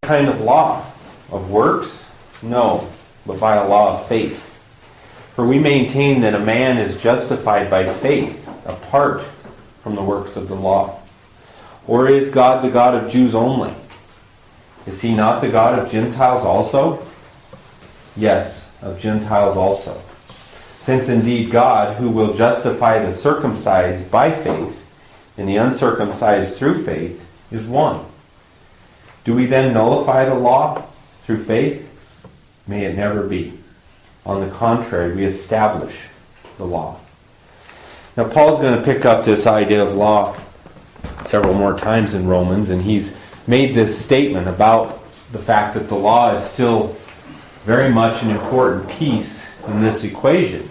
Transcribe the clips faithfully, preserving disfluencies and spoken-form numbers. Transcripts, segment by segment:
kind of law? Of works? No, but by a law of faith. For we maintain that a man is justified by faith, apart from the works of the law. Or is God the God of Jews only? Is he not the God of Gentiles also? Yes, of Gentiles also. Since indeed God, who will justify the circumcised by faith, and the uncircumcised through faith, is one. Do we then nullify the law through faith? May it never be. On the contrary, we establish the law. Now Paul's going to pick up this idea of law several more times in Romans, and he's made this statement about the fact that the law is still very much an important piece in this equation.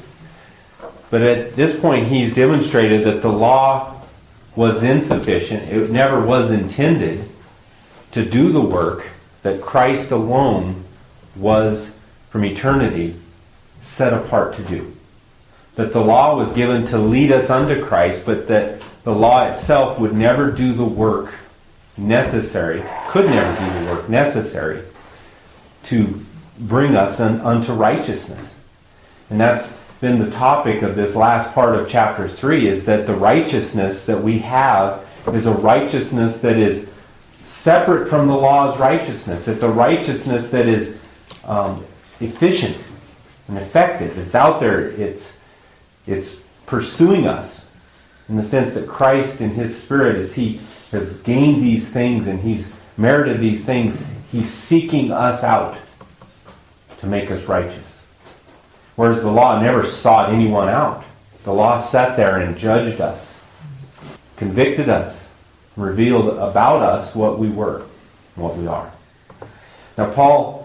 But at this point he's demonstrated that the law was insufficient. It never was intended to do the work that Christ alone was from eternity set apart to do. That the law was given to lead us unto Christ, but that the law itself would never do the work necessary, could never do the work necessary to bring us un, unto righteousness. And that's been the topic of this last part of chapter three, is that the righteousness that we have is a righteousness that is separate from the law's righteousness. It's a righteousness that is um, efficient and effective. It's out there. It's it's pursuing us in the sense that Christ in His Spirit, as He has gained these things and He's merited these things, He's seeking us out to make us righteous. Whereas the law never sought anyone out. The law sat there and judged us, convicted us, revealed about us what we were and what we are. Now Paul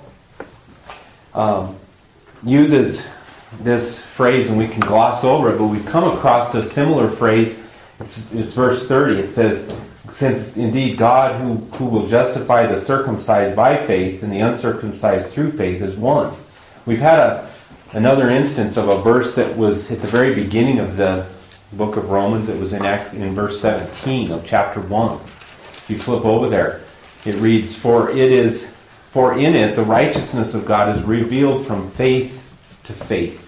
um, uses this phrase, and we can gloss over it, but we've come across a similar phrase. It's, it's verse thirty. It says, since indeed God who, who will justify the circumcised by faith and the uncircumcised through faith is one. We've had a, another instance of a verse that was at the very beginning of the book of Romans. It was in, Act, in verse seventeen of chapter one. If you flip over there, it reads, For it is, for in it the righteousness of God is revealed from faith to faith.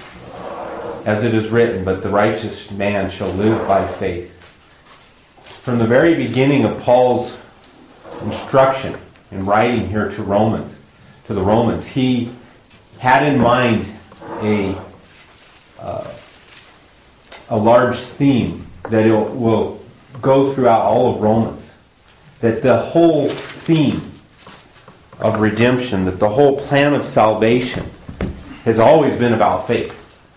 As it is written, but the righteous man shall live by faith. From the very beginning of Paul's instruction in writing here to Romans, to the Romans, he had in mind a uh, a large theme that it will go throughout all of Romans. That the whole theme of redemption, that the whole plan of salvation has always been about faith.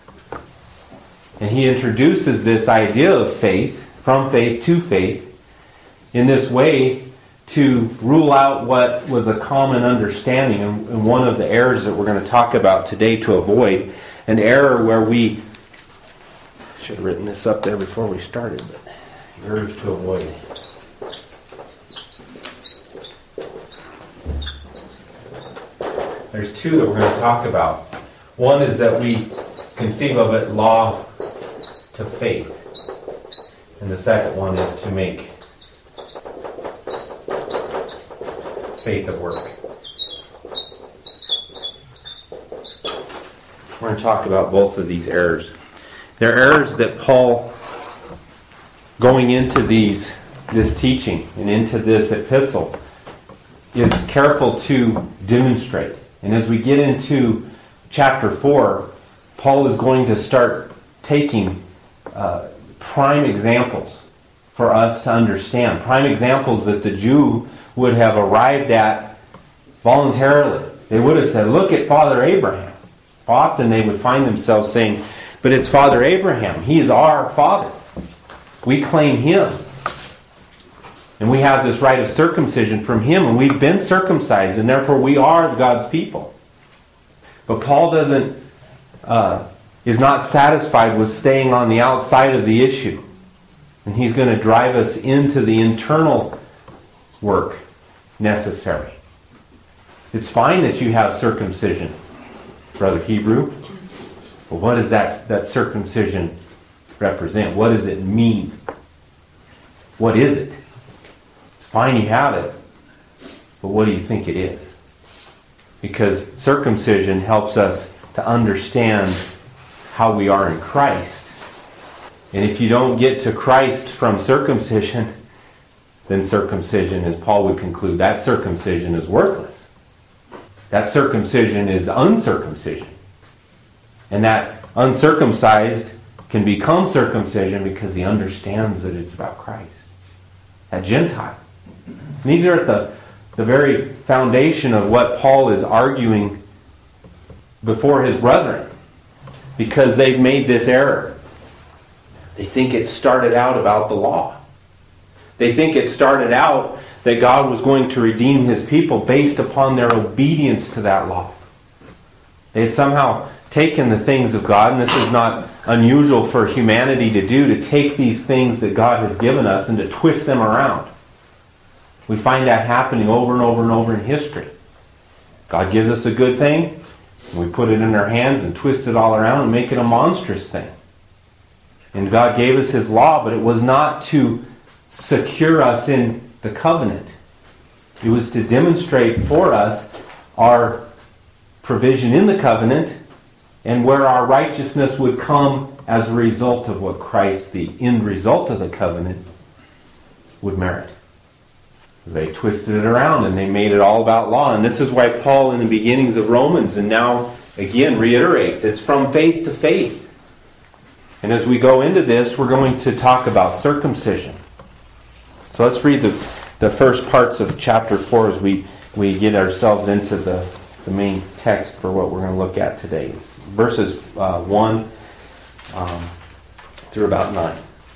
And he introduces this idea of faith, from faith to faith, in this way to rule out what was a common understanding, and one of the errors that we're going to talk about today to avoid, an error where we, should have written this up there before we started, but errors to avoid. There's two that we're going to talk about. One is that we conceive of it law to faith. And the second one is to make faith at work. We're going to talk about both of these errors. They're errors that Paul, going into these this teaching and into this epistle, is careful to demonstrate. And as we get into chapter four, Paul is going to start taking uh, prime examples for us to understand. Prime examples that the Jew would have arrived at voluntarily. They would have said, look at Father Abraham. Often they would find themselves saying, but it's Father Abraham. He is our father. We claim him. And we have this right of circumcision from him, and we've been circumcised, and therefore we are God's people. But Paul doesn't uh, is not satisfied with staying on the outside of the issue. And he's going to drive us into the internal work necessary. It's fine that you have circumcision, Brother Hebrew. But what does that, that circumcision represent? What does it mean? What is it? It's fine you have it. But what do you think it is? Because circumcision helps us to understand how we are in Christ. And if you don't get to Christ from circumcision, then circumcision, as Paul would conclude, that circumcision is worthless. That circumcision is uncircumcision. And that uncircumcised can become circumcision because he understands that it's about Christ. That Gentile. And these are at the, the very foundation of what Paul is arguing before his brethren. Because they've made this error. They think it started out about the law. They think it started out that God was going to redeem his people based upon their obedience to that law. They had somehow taken the things of God, and this is not unusual for humanity to do, to take these things that God has given us and to twist them around. We find that happening over and over and over in history. God gives us a good thing, and we put it in our hands and twist it all around and make it a monstrous thing. And God gave us his law, but it was not to secure us in the covenant. It was to demonstrate for us our provision in the covenant and where our righteousness would come as a result of what Christ, the end result of the covenant, would merit. They twisted it around and they made it all about law. And this is why Paul in the beginnings of Romans and now again reiterates, it's from faith to faith. And as we go into this, we're going to talk about circumcision. So let's read the, the first parts of chapter four as we, we get ourselves into the, the main text for what we're going to look at today. It's verses uh, one um, through about nine.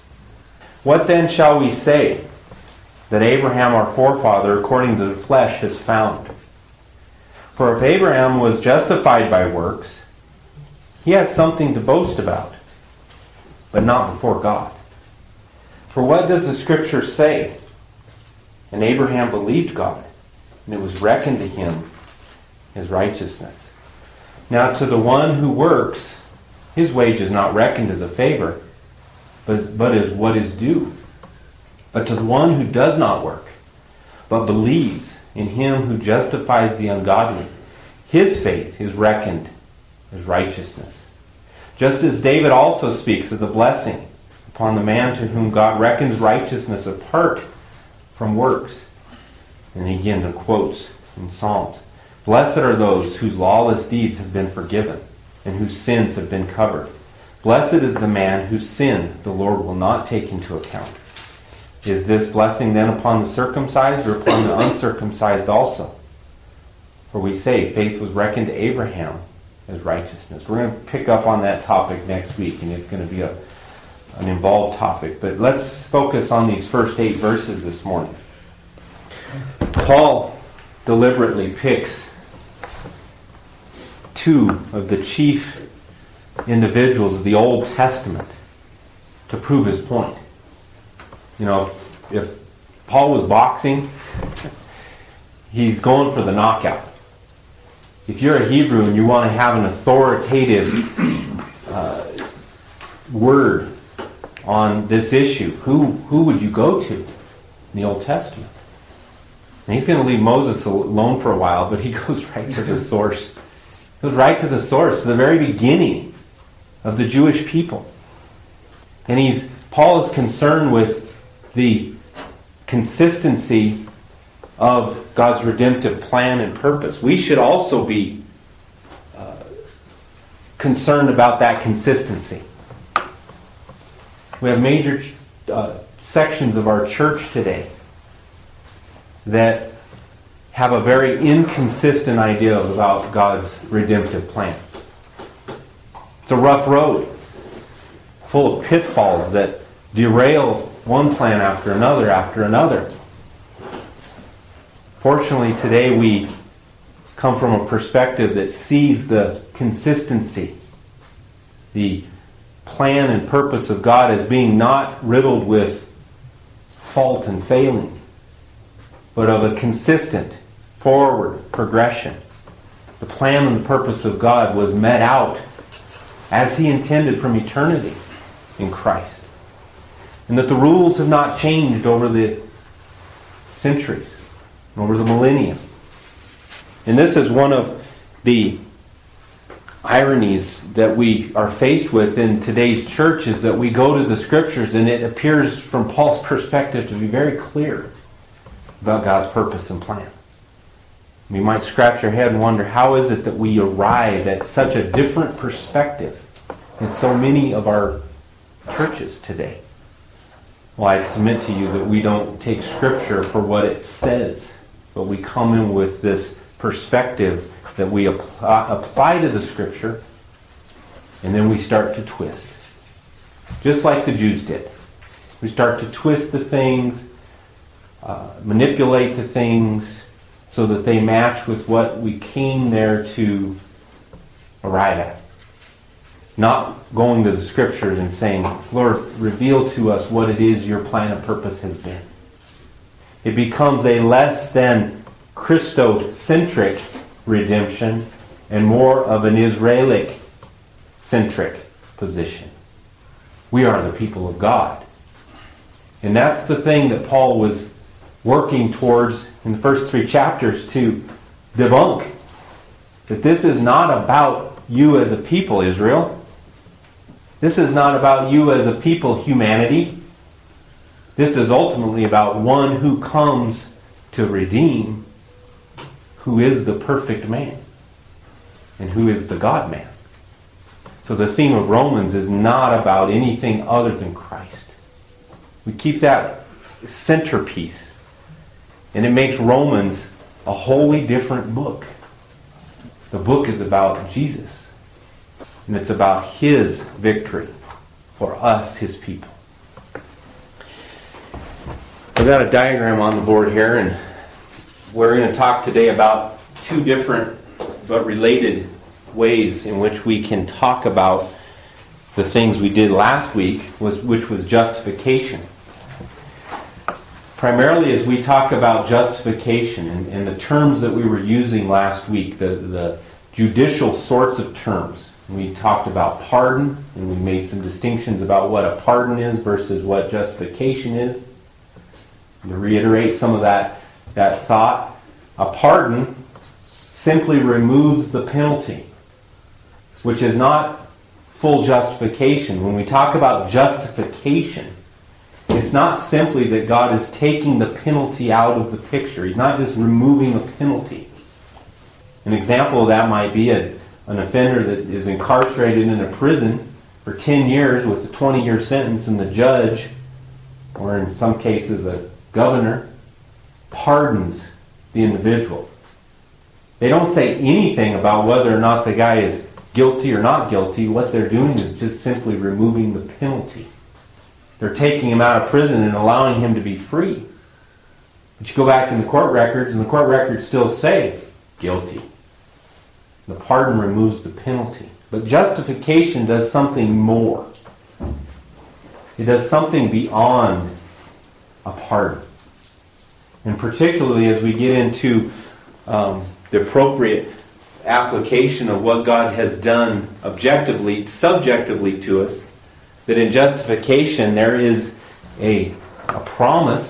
What then shall we say that Abraham our forefather according to the flesh has found? For if Abraham was justified by works, he has something to boast about, but not before God. For what does the Scripture say? And Abraham believed God, and it was reckoned to him as righteousness. Now to the one who works, his wage is not reckoned as a favor, but, but as what is due. But to the one who does not work, but believes in him who justifies the ungodly, his faith is reckoned as righteousness. Just as David also speaks of the blessing upon the man to whom God reckons righteousness apart from works. And again, the quotes in Psalms. Blessed are those whose lawless deeds have been forgiven and whose sins have been covered. Blessed is the man whose sin the Lord will not take into account. Is this blessing then upon the circumcised or upon the uncircumcised also? For we say faith was reckoned to Abraham as righteousness. We're going to pick up on that topic next week, and it's going to be a, an involved topic. But let's focus on these first eight verses this morning. Paul deliberately picks two of the chief individuals of the Old Testament to prove his point. You know, if Paul was boxing, he's going for the knockout. If you're a Hebrew and you want to have an authoritative uh, word on this issue, who who would you go to in the Old Testament? And he's going to leave Moses alone for a while, but he goes right to the source. He goes right to the source, to the very beginning of the Jewish people. And he's Paul is concerned with the consistency of God's redemptive plan and purpose. We should also be uh, concerned about that consistency. We have major uh, sections of our church today that have a very inconsistent idea about God's redemptive plan. It's a rough road, full of pitfalls that derail one plan after another after another. Fortunately, today we come from a perspective that sees the consistency, the plan and purpose of God as being not riddled with fault and failing, but of a consistent, forward progression. The plan and the purpose of God was met out as He intended from eternity in Christ. And that the rules have not changed over the centuries. over the millennium. And this is one of the ironies that we are faced with in today's church, is that we go to the Scriptures and it appears from Paul's perspective to be very clear about God's purpose and plan. You might scratch your head and wonder, how is it that we arrive at such a different perspective in so many of our churches today? Well, I submit to you that we don't take Scripture for what it says, but we come in with this perspective that we apply, apply to the Scripture, and then we start to twist. Just like the Jews did. We start to twist the things, uh, manipulate the things, so that they match with what we came there to arrive at. Not going to the Scriptures and saying, Lord, reveal to us what it is your plan and purpose has been. It becomes a less than Christocentric redemption and more of an Israelic-centric position. We are the people of God. And that's the thing that Paul was working towards in the first three chapters to debunk. That this is not about you as a people, Israel. This is not about you as a people, humanity. This is ultimately about one who comes to redeem, who is the perfect man and who is the God-man. So the theme of Romans is not about anything other than Christ. We keep that centerpiece, and it makes Romans a wholly different book. The book is about Jesus, and it's about His victory for us, His people. I've got a diagram on the board here, and we're going to talk today about two different but related ways in which we can talk about the things we did last week, was, which was justification. Primarily as we talk about justification and, and the terms that we were using last week, the, the judicial sorts of terms. We talked about pardon, and we made some distinctions about what a pardon is versus what justification is. And to reiterate some of that, that thought, a pardon simply removes the penalty, which is not full justification. When we talk about justification, it's not simply that God is taking the penalty out of the picture. He's not just removing the penalty. An example of that might be a, an offender that is incarcerated in a prison for ten years with a twenty-year sentence, and the judge, or in some cases a governor, pardons the individual. They don't say anything about whether or not the guy is guilty or not guilty. What they're doing is just simply removing the penalty. They're taking him out of prison and allowing him to be free. But you go back in the court records, and the court records still say guilty. The pardon removes the penalty. But justification does something more. It does something beyond a pardon. And particularly as we get into um, the appropriate application of what God has done objectively, subjectively to us, that in justification there is a, a promise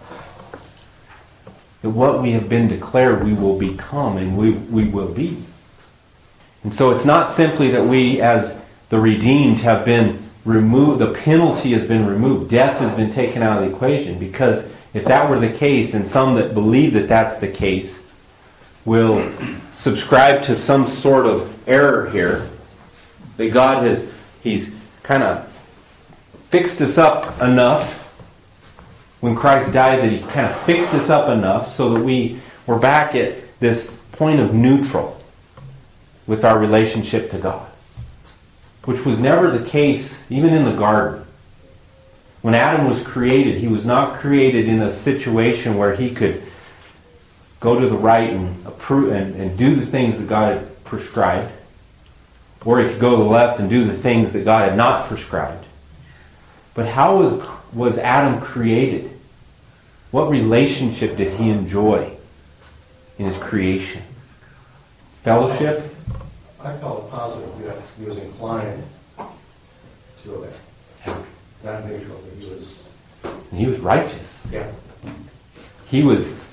that what we have been declared we will become, and we, we will be. And so it's not simply that we as the redeemed have been removed, the penalty has been removed, death has been taken out of the equation, because if that were the case, and some that believe that that's the case will subscribe to some sort of error here, that God has, He's kind of fixed us up enough when Christ died, that He kind of fixed us up enough so that we were back at this point of neutral with our relationship to God, which was never the case even in the garden. When Adam was created, he was not created in a situation where he could go to the right and approve and, and do the things that God had prescribed, or he could go to the left and do the things that God had not prescribed. But how was was Adam created? What relationship did he enjoy in his creation? Fellowship? I felt positive that he was inclined to it. Not neutral, but he was... And he was righteous. Yeah. He was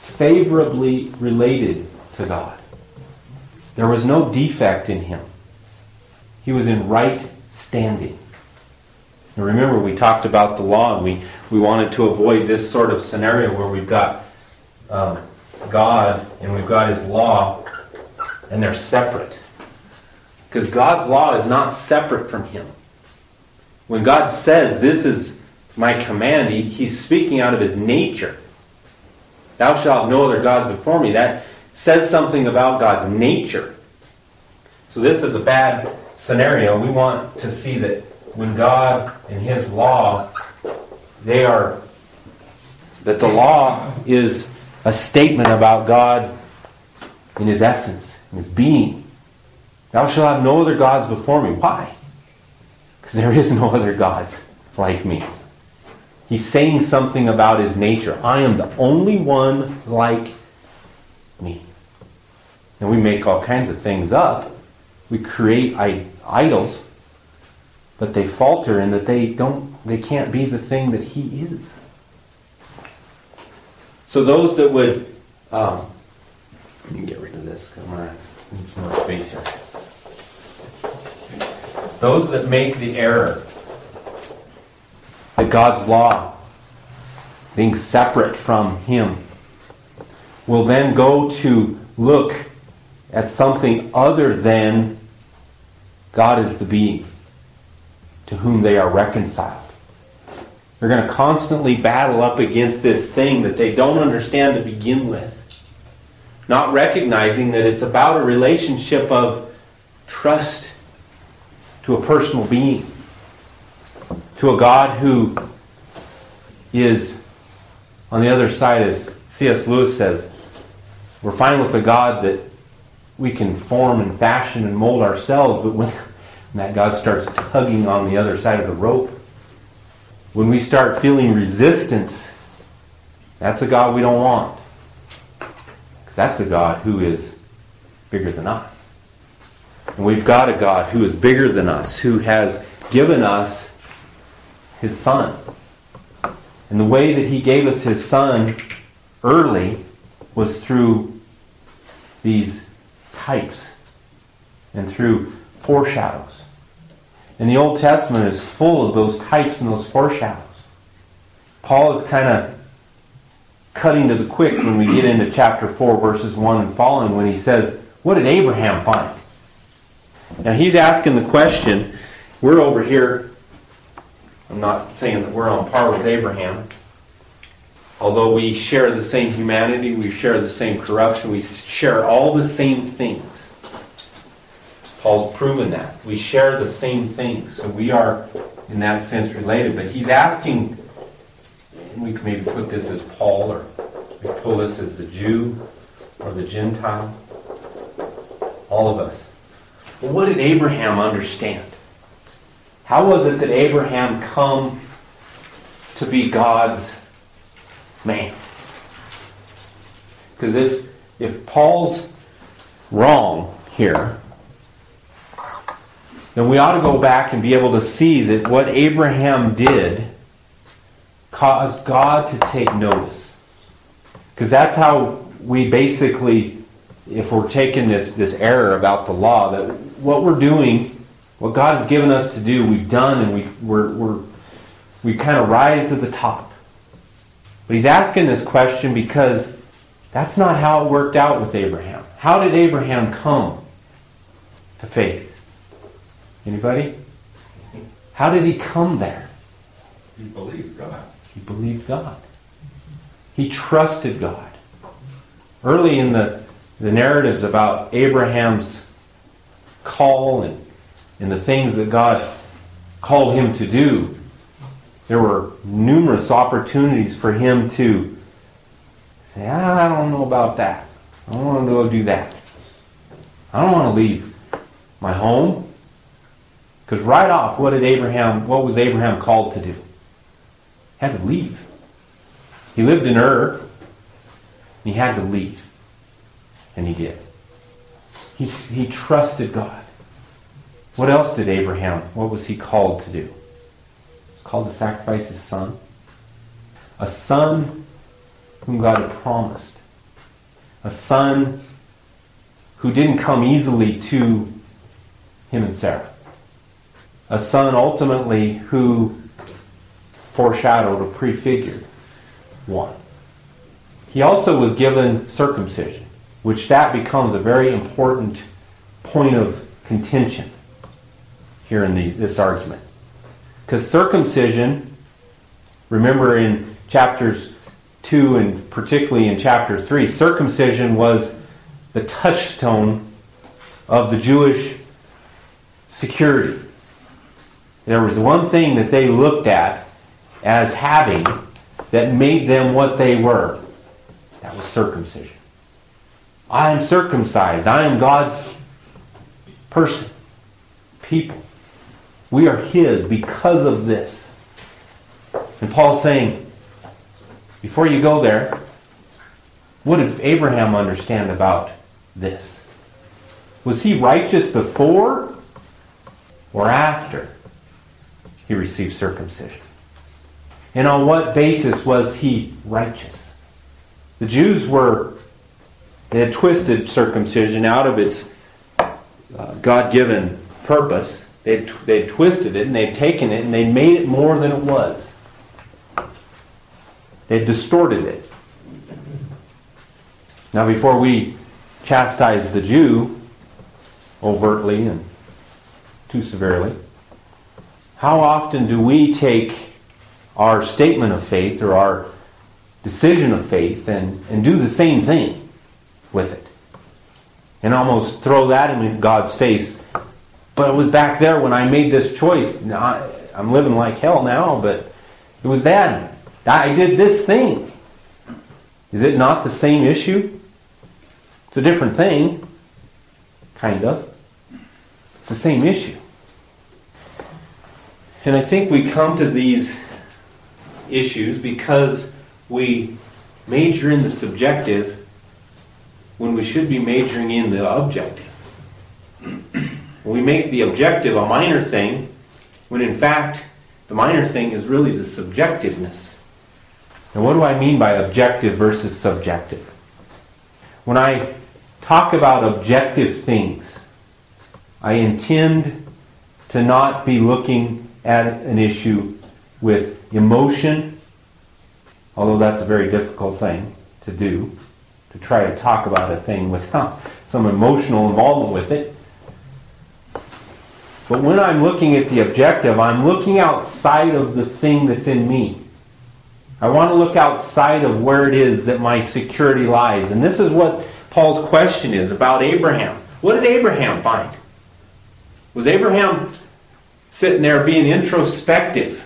favorably related to God. There was no defect in him. He was in right standing. And remember, we talked about the law, and we, we wanted to avoid this sort of scenario where we've got um, God and we've got His law, and they're separate. Because God's law is not separate from Him. When God says, this is my command, he, He's speaking out of His nature. Thou shalt have no other gods before me. That says something about God's nature. So this is a bad scenario. We want to see that when God and His law, they are, that the law is a statement about God in His essence, in His being. Thou shalt have no other gods before me. Why? Because there is no other gods like me. He's saying something about His nature. I am the only one like me. And we make all kinds of things up. We create idols, but they falter in that they don't, they can't be the thing that He is. So those that would, um, let me get rid of this because I'm going to need some more space here. Those that make the error that God's law, being separate from Him, will then go to look at something other than God is the being to whom they are reconciled. They're going to constantly battle up against this thing that they don't understand to begin with. Not recognizing that it's about a relationship of trust to a personal being. To a God who is on the other side, as C S Lewis says, we're fine with a God that we can form and fashion and mold ourselves, but when, when that God starts tugging on the other side of the rope, when we start feeling resistance, that's a God we don't want. Because that's a God who is bigger than us. And we've got a God who is bigger than us, who has given us His Son. And the way that He gave us His Son early was through these types and through foreshadows. And the Old Testament is full of those types and those foreshadows. Paul is kind of cutting to the quick when we get into chapter four, verses one and following, when he says, what did Abraham find? Now he's asking the question, we're over here, I'm not saying that we're on par with Abraham, although we share the same humanity, we share the same corruption, we share all the same things. Paul's proven that. We share the same things, so we are in that sense related. But he's asking, and we can maybe put this as Paul, or we pull this as the Jew or the Gentile, all of us. Well, what did Abraham understand? How was it that Abraham come to be God's man? Because if if Paul's wrong here, then we ought to go back and be able to see that what Abraham did caused God to take notice. Because that's how we basically, if we're taking this, this error about the law, that what we're doing, what God has given us to do, we've done, and we, we're, we're, we kind of rise to the top. But he's asking this question because that's not how it worked out with Abraham. How did Abraham come to faith? Anybody? How did he come there? He believed God. He believed God. He trusted God. Early in the, the narratives about Abraham's call and, and the things that God called him to do, there were numerous opportunities for him to say, I don't know about that. I don't want to go do that. I don't want to leave my home. Because right off, what did Abraham, what was Abraham called to do? He had to leave. He lived in Ur. He had to leave. And he did. He, he trusted God. What else did Abraham, what was he called to do? He was called to sacrifice his son. A son whom God had promised. a son who didn't come easily to him and Sarah. A son ultimately who foreshadowed or prefigured one. He also was given circumcision, which that becomes a very important point of contention here in the, this argument. Because circumcision, remember in chapters two and particularly in chapter three, circumcision was the touchstone of the Jewish security. There was one thing that they looked at as having that made them what they were. That was circumcision. I am circumcised. I am God's person, people. We are His because of this. And Paul's saying, before you go there, what did Abraham understand about this? Was he righteous before or after he received circumcision? And on what basis was he righteous? The Jews were, they had twisted circumcision out of its uh, God-given purpose. They'd, they'd twisted it and they'd taken it and they'd made it more than it was. They'd distorted it. Now before we chastise the Jew overtly and too severely, how often do we take our statement of faith or our decision of faith and, and do the same thing with it? And almost throw that in God's face. But it was back there when I made this choice. Now, I, I'm living like hell now, but it was then. I did this thing. Is it not the same issue? It's a different thing. Kind of. It's the same issue. And I think we come to these issues because we major in the subjective when we should be majoring in the objective. We make the objective a minor thing when in fact the minor thing is really the subjectiveness. And what do I mean by objective versus subjective? When I talk about objective things, I intend to not be looking at an issue with emotion, although that's a very difficult thing to do, to try to talk about a thing without some emotional involvement with it. But when I'm looking at the objective, I'm looking outside of the thing that's in me. I want to look outside of where it is that my security lies. And this is what Paul's question is about Abraham. What did Abraham find? Was Abraham sitting there being introspective?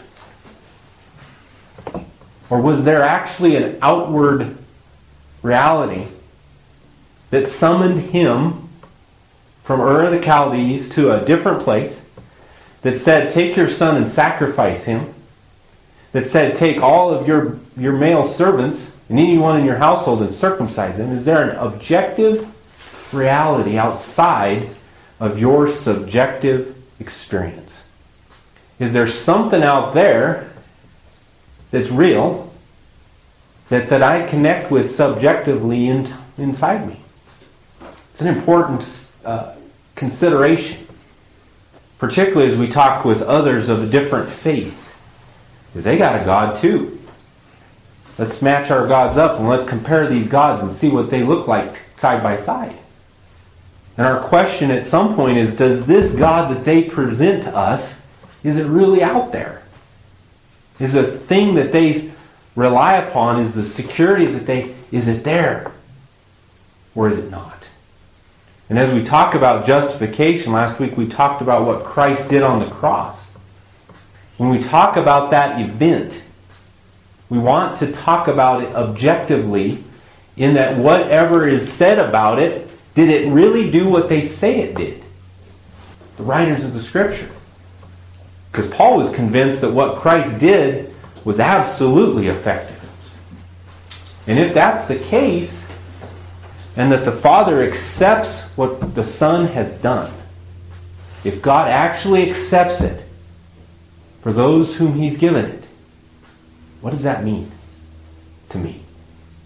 Or was there actually an outward reality that summoned him from Ur of the Chaldees to a different place, that said, take your son and sacrifice him, that said, take all of your, your male servants and anyone in your household and circumcise them? Is there an objective reality outside of your subjective experience? Is there something out there that's real that, that I connect with subjectively in, inside me? It's an important uh, consideration, particularly as we talk with others of a different faith, because they got a God too. Let's match our gods up and let's compare these gods and see what they look like side by side. And our question at some point is, does this God that they present to us, is it really out there? Is the thing that they rely upon, is the security that they, is it there? Or is it not? And as we talk about justification, last week we talked about what Christ did on the cross. When we talk about that event, we want to talk about it objectively in that whatever is said about it, did it really do what they say it did? The writers of the Scripture. Because Paul was convinced that what Christ did was absolutely effective. And if that's the case, and that the Father accepts what the Son has done, if God actually accepts it for those whom He's given it, what does that mean to me?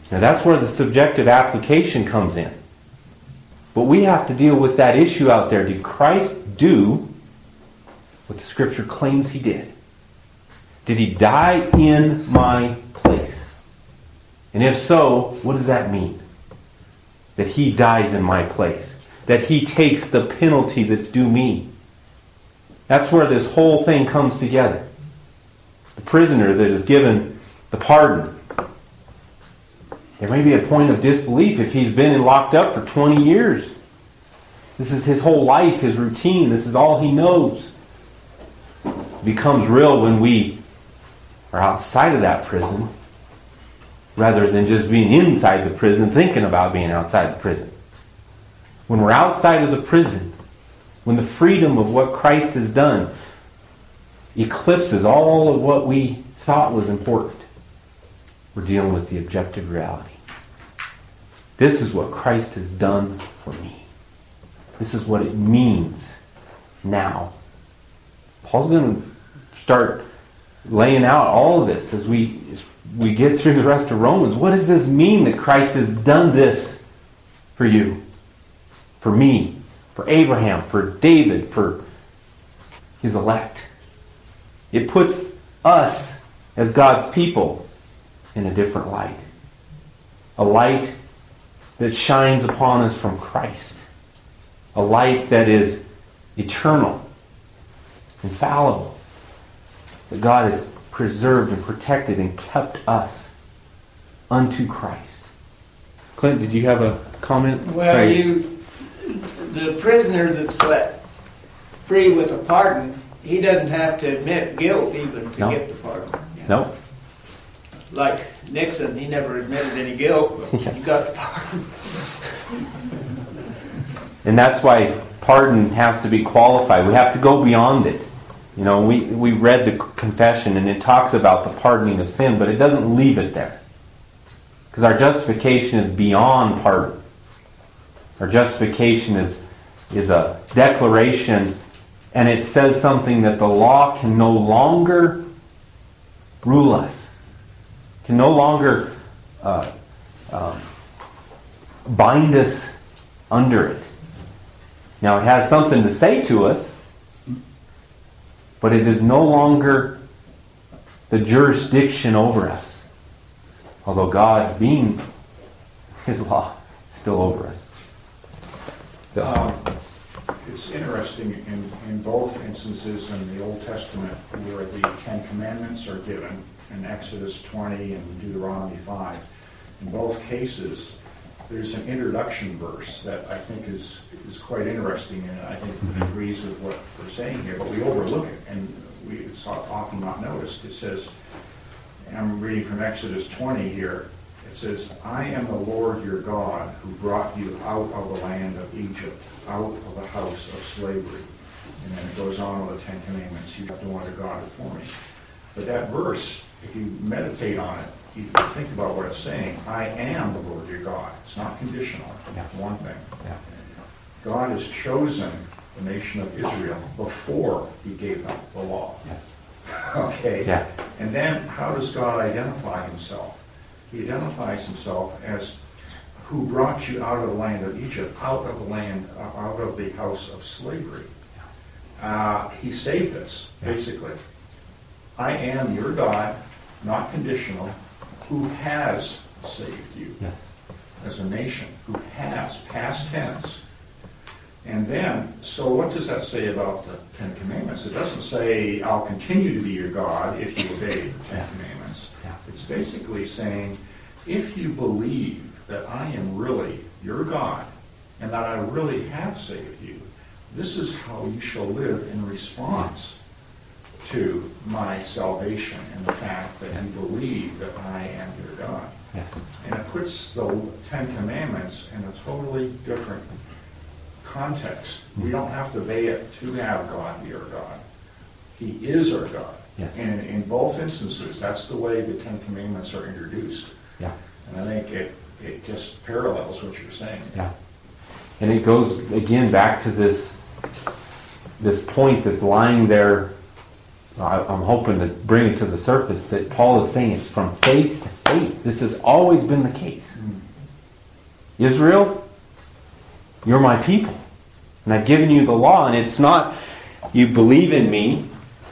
Now that's where the subjective application comes in. But we have to deal with that issue out there. Did Christ do what the Scripture claims He did? Did He die in my place? And if so, what does that mean? That He dies in my place. That He takes the penalty that's due me. That's where this whole thing comes together. The prisoner that is given the pardon. There may be a point of disbelief if he's been locked up for twenty years. This is his whole life, his routine. This is all he knows. It becomes real when we are outside of that prison rather than just being inside the prison thinking about being outside the prison. When we're outside of the prison, when the freedom of what Christ has done eclipses all of what we thought was important, we're dealing with the objective reality. This is what Christ has done for me. This is what it means now. Paul's going to start laying out all of this as we as we get through the rest of Romans. What does this mean that Christ has done this for you? For me? For Abraham? For David? For His elect? It puts us as God's people in a different light. A light that shines upon us from Christ. A light that is eternal, infallible. That God has preserved and protected and kept us unto Christ. Clint, did you have a comment? Well, Sorry. you, the prisoner that's let free with a pardon, he doesn't have to admit guilt even to No. get the pardon. No. Like Nixon, he never admitted any guilt, but Yeah. he got the pardon. And that's why pardon has to be qualified. We have to go beyond it. You know, we, we read the confession and it talks about the pardoning of sin, but it doesn't leave it there. Because our justification is beyond pardon. Our justification is, is a declaration, and it says something that the law can no longer rule us. Can no longer uh, um, bind us under it. Now it has something to say to us, but it is no longer the jurisdiction over us. Although God, being His law, is still over us. So, Um, It's interesting in, in both instances in the Old Testament where the Ten Commandments are given, in Exodus twenty and Deuteronomy five. In both cases, there's an introduction verse that I think is is quite interesting, and I think agrees with what we're saying here, but we overlook it, and we, it's often not noticed. It says, and I'm reading from Exodus twenty here, it says, I am the Lord your God who brought you out of the land of Egypt, out of the house of slavery. And then it goes on with the Ten Commandments. You have to honor God before me. But that verse, if you meditate on it, you think about what it's saying. I am the Lord your God. It's not conditional. Yeah. One thing. yeah. God has chosen the nation of Israel before He gave them the law. Yes. Okay? Yeah. And then how does God identify Himself? He identifies Himself as who brought you out of the land of Egypt, out of the land, uh, out of the house of slavery. Uh, he saved us, basically. I am your God, not conditional, who has saved you Yeah. as a nation, who has, past tense. And then, so what does that say about the Ten Commandments? It doesn't say, I'll continue to be your God if you obey the Ten Yeah. Commandments. Yeah. It's basically saying, if you believe that I am really your God, and that I really have saved you, this is how you shall live in response to my salvation and the fact that you believe that I am your God. Yes. And it puts the Ten Commandments in a totally different context. We don't have to obey it to have God be our God. He is our God. Yes. And in both instances, that's the way the Ten Commandments are introduced. Yeah. And I think it, it just parallels what you're saying. Yeah. And it goes again back to this this point that's lying there. I, I'm hoping to bring it to the surface that Paul is saying it's from faith to faith. This has always been the case. Israel, you're my people. And I've given you the law. And it's not you believe in me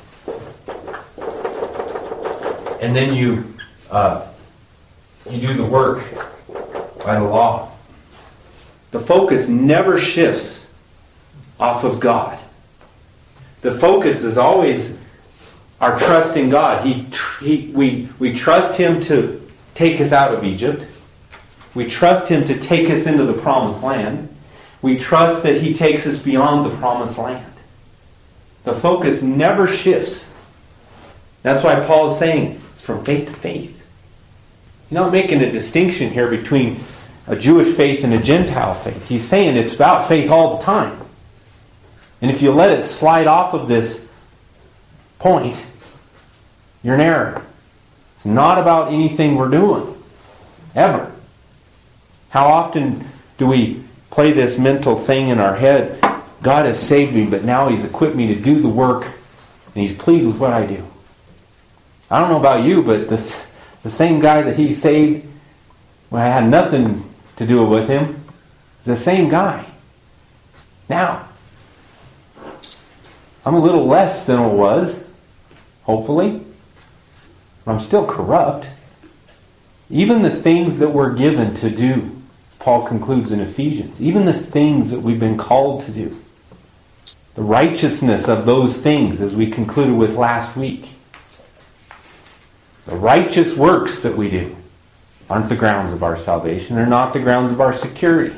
and then you uh, you do the work by the law. The focus never shifts off of God. The focus is always our trust in God. He, he, we, we trust Him to take us out of Egypt. We trust Him to take us into the promised land. We trust that He takes us beyond the promised land. The focus never shifts. That's why Paul is saying it's from faith to faith. He's not making a distinction here between a Jewish faith and a Gentile faith. He's saying it's about faith all the time. And if you let it slide off of this point, you're in error. It's not about anything we're doing. Ever. How often do we play this mental thing in our head? God has saved me, but now He's equipped me to do the work, and He's pleased with what I do. I don't know about you, but the, the same guy that He saved when I had nothing to do with Him is the same guy. Now, I'm a little less than I was, hopefully, but I'm still corrupt. Even the things that we're given to do, Paul concludes in Ephesians, even the things that we've been called to do, the righteousness of those things, as we concluded with last week, the righteous works that we do aren't the grounds of our salvation. They're not the grounds of our security.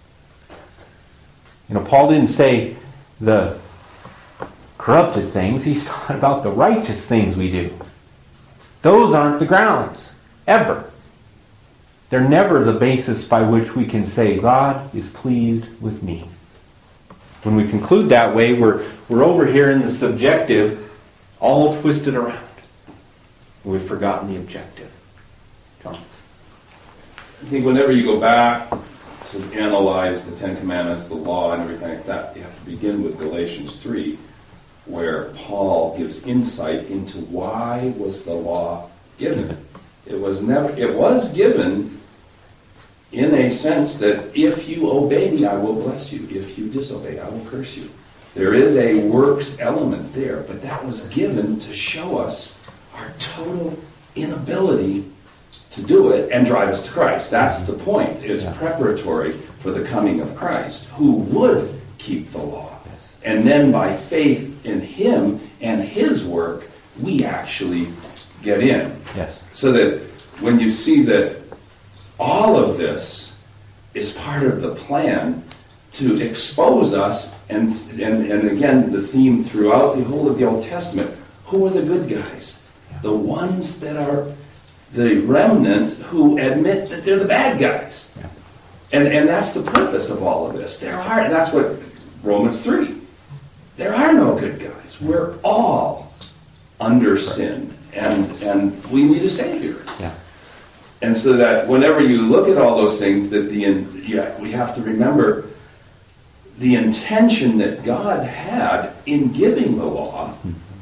You know, Paul didn't say the corrupted things. He's talking about the righteous things we do. Those aren't the grounds, ever. They're never the basis by which we can say, God is pleased with me. When we conclude that way, we're, we're over here in the subjective, all twisted around. We've forgotten the objective. John? I think whenever you go back to analyze the Ten Commandments, the law, and everything like that, you have to begin with Galatians three, where Paul gives insight into why was the law given. It was never. It was given in a sense that if you obey me, I will bless you. If you disobey, I will curse you. There is a works element there, but that was given to show us our total inability to do it and drive us to Christ. That's the point. It's preparatory for the coming of Christ, who would keep the law. And then by faith in Him and His work, we actually get in. Yes. So that when you see that all of this is part of the plan to expose us, and, and, and again, the theme throughout the whole of the Old Testament, who are the good guys? The ones that are the remnant who admit that they're the bad guys. Yeah. And, and that's the purpose of all of this. There are, that's what Romans three. There are no good guys. We're all under sin, and and we need a Savior. Yeah. And so that whenever you look at all those things, that the yeah, we have to remember the intention that God had in giving the law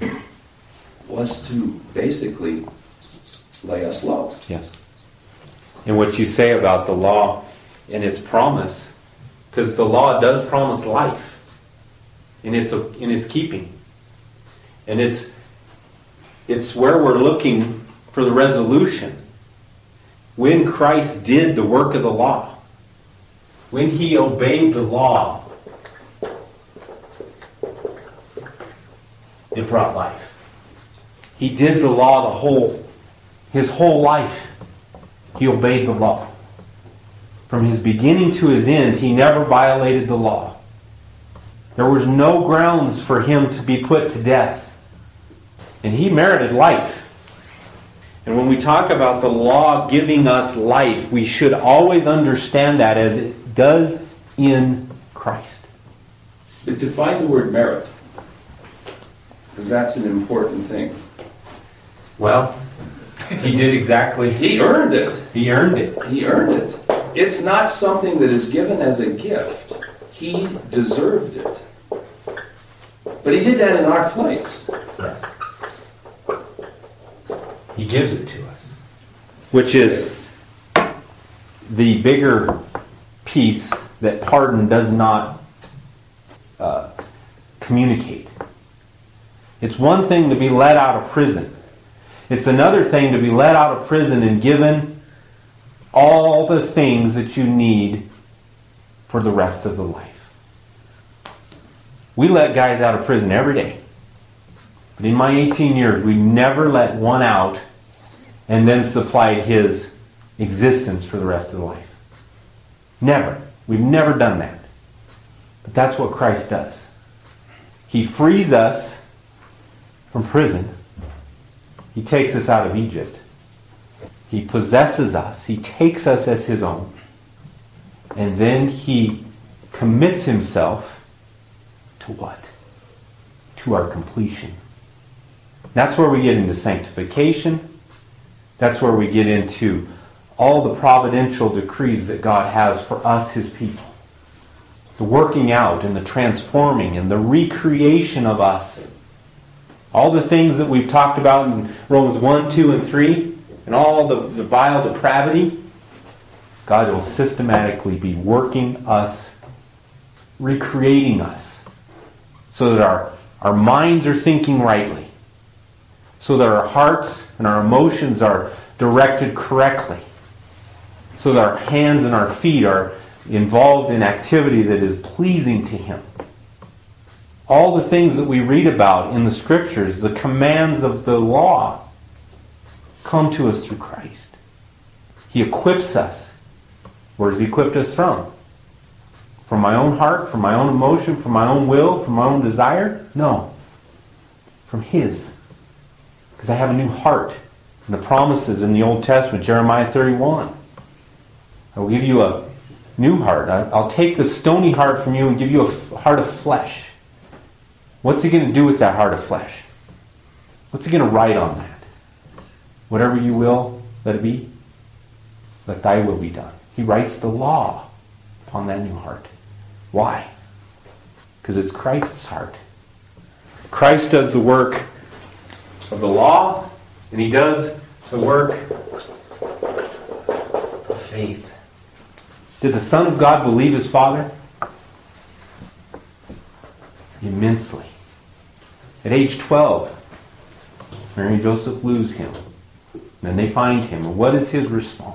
was to basically lay us low. Yes. And what you say about the law and its promise, because the law does promise life in its in its keeping, and it's it's where we're looking for the resolution. When Christ did the work of the law, when He obeyed the law, it brought life. He did the law the whole, His whole life. He obeyed the law. From His beginning to His end, He never violated the law. There was no grounds for Him to be put to death. And He merited life. And when we talk about the law giving us life, we should always understand that as it does in Christ. But define the word merit, because that's an important thing. Well, He did exactly. He earned it. He earned it. He earned it. It's not something that is given as a gift. He deserved it. But He did that in our place. Yes. He gives it to us. which is the bigger piece that pardon does not uh, communicate. It's one thing to be let out of prison. It's another thing to be let out of prison and given all the things that you need for the rest of the life. We let guys out of prison every day. But in my eighteen years, we never let one out and then supplied his existence for the rest of the life. Never. We've never done that. But that's what Christ does. He frees us from prison. He takes us out of Egypt. He possesses us. He takes us as his own. And then he commits himself to what? To our completion. That's where we get into sanctification. That's where we get into all the providential decrees that God has for us, his people. The working out and the transforming and the recreation of us. All the things that we've talked about in Romans one, two, and three, and all the, the vile depravity, God will systematically be working us, recreating us, so that our, our minds are thinking rightly, so that our hearts and our emotions are directed correctly, so that our hands and our feet are involved in activity that is pleasing to him. All the things that we read about in the Scriptures, the commands of the law, come to us through Christ. He equips us. Where does he equip us from? From my own heart, from my own emotion, from my own will, from my own desire? No. From his. Because I have a new heart. And the promises in the Old Testament, Jeremiah thirty-one. I will give you a new heart. I'll take the stony heart from you and give you a heart of flesh. What's he going to do with that heart of flesh? What's he going to write on that? Whatever you will, let it be. Let thy will be done. He writes the law upon that new heart. Why? Because it's Christ's heart. Christ does the work of the law, and he does the work of faith. Did the Son of God believe his Father? Immensely. At age twelve, Mary and Joseph lose him. Then they find him. And what is his response?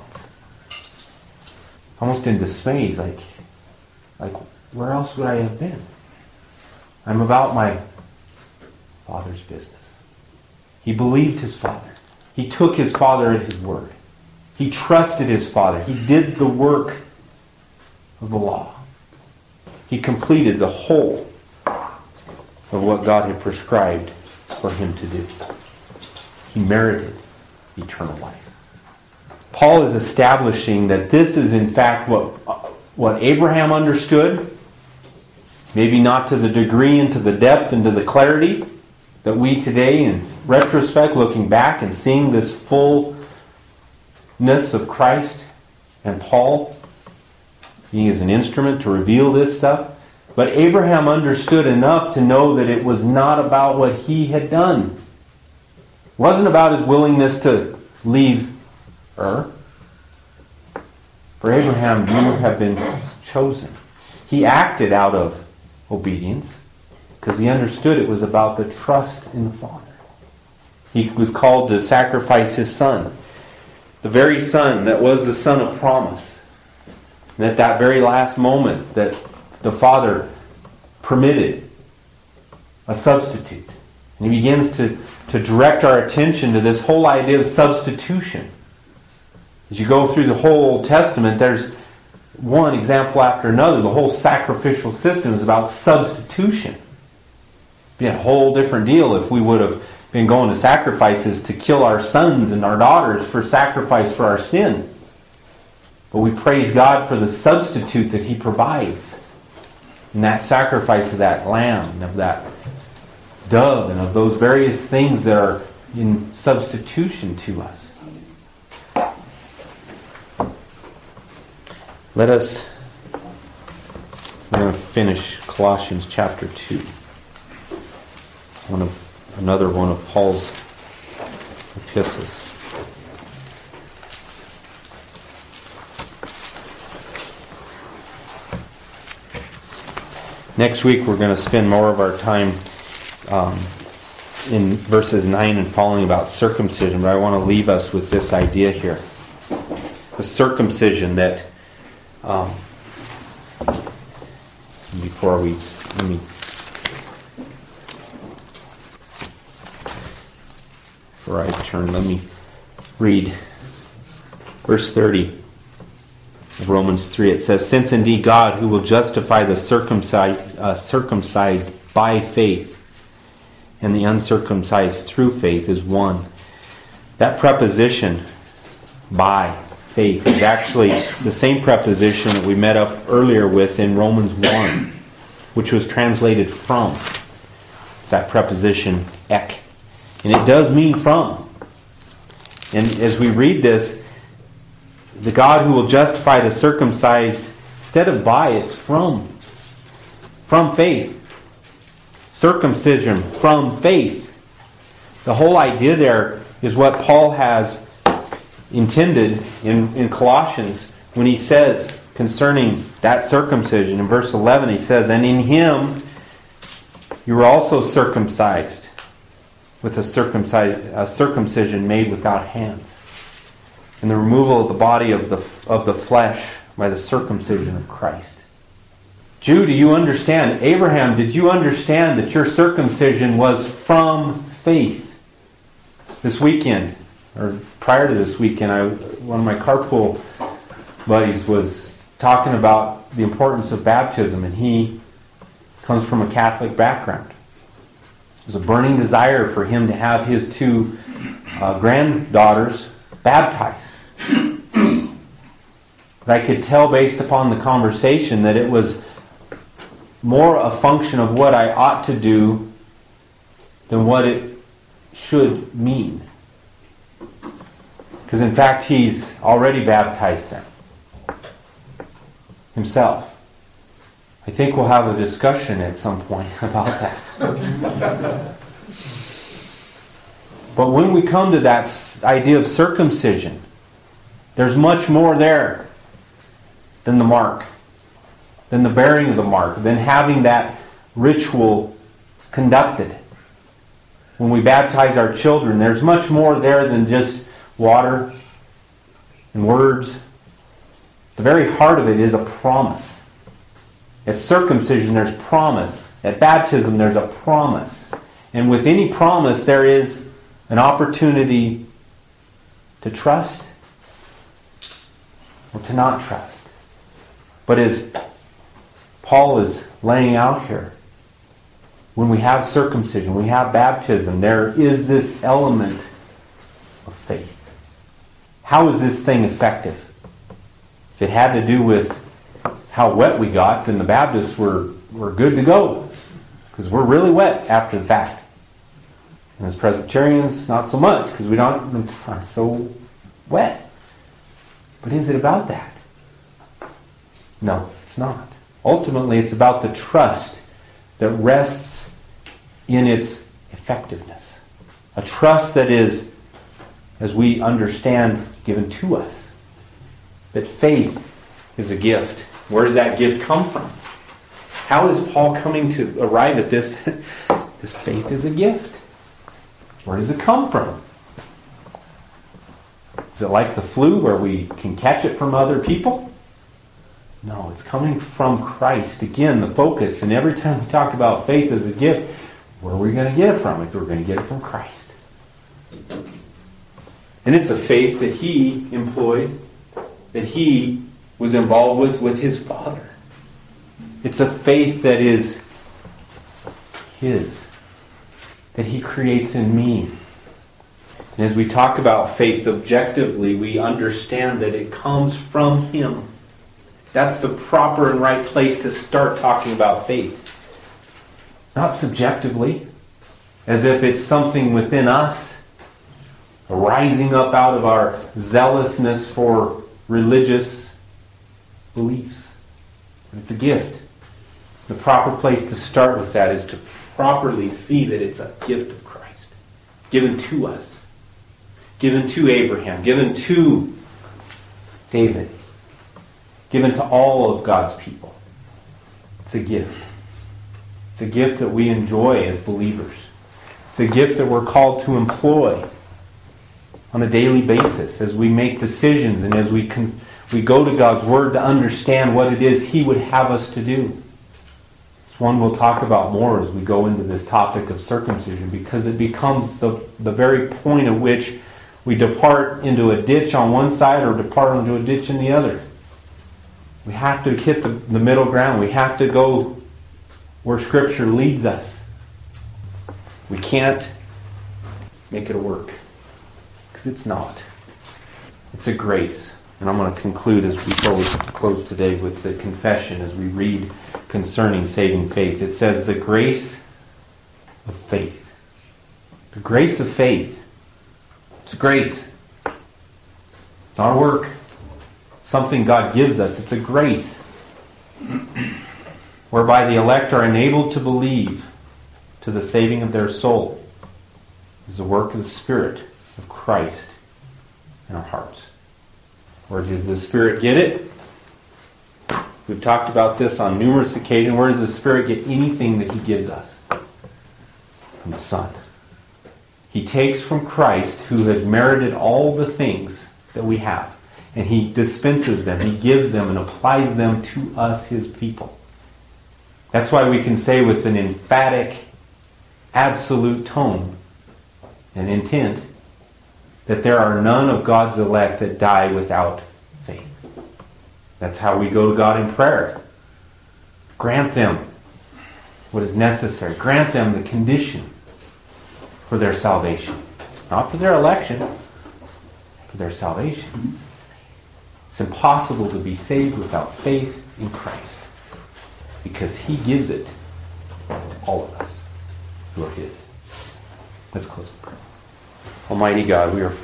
Almost in dismay. He's like, like, where else would I have been? I'm about my Father's business. He believed his Father. He took his Father at his word. He trusted his Father. He did the work of the law. He completed the whole of what God had prescribed for him to do. He merited eternal life. Paul is establishing that this is in fact what, what Abraham understood, maybe not to the degree and to the depth and to the clarity that we today, in retrospect, looking back and seeing this fullness of Christ and Paul being as an instrument to reveal this stuff. But Abraham understood enough to know that it was not about what he had done. It wasn't about his willingness to leave Ur. For Abraham, you have been chosen. He acted out of obedience because he understood it was about the trust in the Father. He was called to sacrifice his son, the very son that was the son of promise. And at that very last moment that the Father permitted a substitute. And he begins to, to direct our attention to this whole idea of substitution. As you go through the whole Old Testament, there's one example after another. The whole sacrificial system is about substitution. It'd be a whole different deal if we would have been going to sacrifices to kill our sons and our daughters for sacrifice for our sin. But we praise God for the substitute that he provides. And that sacrifice of that lamb and of that dove and of those various things that are in substitution to us. Let us, we're going to finish Colossians chapter two. One of, another one of Paul's epistles. Next week we're going to spend more of our time um, in verses nine and following about circumcision, but I want to leave us with this idea here. The circumcision that, um, before we, let me, before I turn, let me read verse thirty. Romans three, it says, "Since indeed God, who will justify the circumcised, uh, circumcised by faith and the uncircumcised through faith, is one." That preposition, by faith, is actually the same preposition that we met up earlier with in Romans one, which was translated from. It's that preposition, ek. And it does mean from. And as we read this, the God who will justify the circumcised, instead of by, it's from. From faith. Circumcision from faith. The whole idea there is what Paul has intended in, in Colossians when he says concerning that circumcision. In verse eleven he says, "And in him you were also circumcised with a, circumcised, a circumcision made without hands, and the removal of the body of the of the flesh by the circumcision of Christ." Jew, do you understand? Abraham, did you understand that your circumcision was from faith? This weekend, or prior to this weekend, I, one of my carpool buddies was talking about the importance of baptism, and he comes from a Catholic background. It was a burning desire for him to have his two uh, granddaughters baptized. But I could tell based upon the conversation that it was more a function of what I ought to do than what it should mean. Because in fact he's already baptized them himself. I think we'll have a discussion at some point about that. But when we come to that idea of circumcision, there's much more there than the mark, than the bearing of the mark, than having that ritual conducted. When we baptize our children, there's much more there than just water and words. The very heart of it is a promise. At circumcision, there's promise. At baptism, there's a promise. And with any promise, there is an opportunity to trust or to not trust. But as Paul is laying out here, when we have circumcision, when we have baptism, there is this element of faith. How is this thing effective? If it had to do with how wet we got, then the Baptists were, were good to go. Because we're really wet after the fact. And as Presbyterians, not so much, because we don't aren't so wet. But is it about that? No, it's not. Ultimately, it's about the trust that rests in its effectiveness. A trust that is, as we understand, given to us. That faith is a gift. Where does that gift come from? How is Paul coming to arrive at this? This faith is a gift. Where does it come from? Is it like the flu where we can catch it from other people? No, it's coming from Christ. Again, the focus. And every time we talk about faith as a gift, where are we going to get it from? If we're going to get it from Christ. And it's a faith that he employed, that he was involved with with his Father. It's a faith that is his, that he creates in me. And as we talk about faith objectively, we understand that it comes from him. That's the proper and right place to start talking about faith. Not subjectively, as if it's something within us, rising up out of our zealousness for religious beliefs. But it's a gift. The proper place to start with that is to properly see that it's a gift of Christ, given to us, given to Abraham, given to David, given to all of God's people. It's a gift. It's a gift that we enjoy as believers. It's a gift that we're called to employ on a daily basis as we make decisions and as we con- we go to God's Word to understand what it is He would have us to do. It's one we'll talk about more as we go into this topic of circumcision, because it becomes the, the very point at which we depart into a ditch on one side or depart into a ditch in the other. We have to hit the, the middle ground. We have to go where Scripture leads us. We can't make it a work, because it's not. It's a grace. And I'm going to conclude as before we close today with the confession as we read concerning saving faith. It says the grace of faith. The grace of faith. It's grace. It's not a work. Something God gives us. It's a grace whereby the elect are enabled to believe to the saving of their soul. It's the work of the Spirit of Christ in our hearts. Where did the Spirit get it? We've talked about this on numerous occasions. Where does the Spirit get anything that He gives us? From the Son. He takes from Christ, who has merited all the things that we have, and He dispenses them, He gives them and applies them to us, His people. That's why we can say with an emphatic, absolute tone and intent that there are none of God's elect that die without faith. That's how we go to God in prayer. Grant them what is necessary. Grant them the condition for their salvation. Not for their election, for their salvation. It's impossible to be saved without faith in Christ, because He gives it to all of us who are His. Let's close in prayer. Almighty God, we are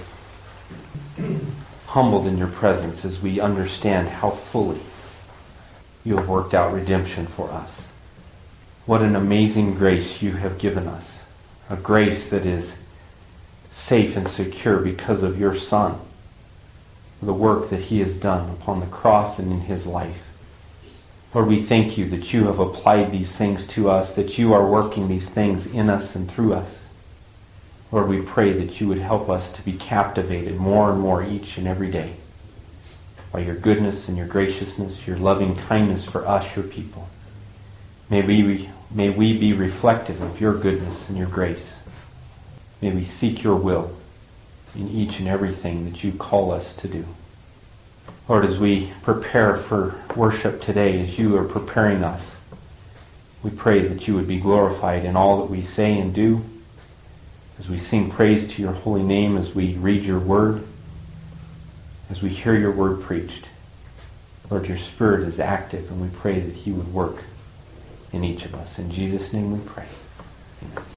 humbled in Your presence as we understand how fully You have worked out redemption for us. What an amazing grace You have given us. A grace that is safe and secure because of Your Son, the work that He has done upon the cross and in His life. Lord, we thank You that You have applied these things to us, that You are working these things in us and through us. Lord, we pray that You would help us to be captivated more and more each and every day by Your goodness and Your graciousness, Your loving kindness for us, Your people. May we, may we be reflective of Your goodness and Your grace. May we seek Your will in each and everything that You call us to do. Lord, as we prepare for worship today, as You are preparing us, we pray that You would be glorified in all that we say and do, as we sing praise to Your holy name, as we read Your word, as we hear Your word preached. Lord, Your Spirit is active, and we pray that He would work in each of us. In Jesus' name we pray. Amen.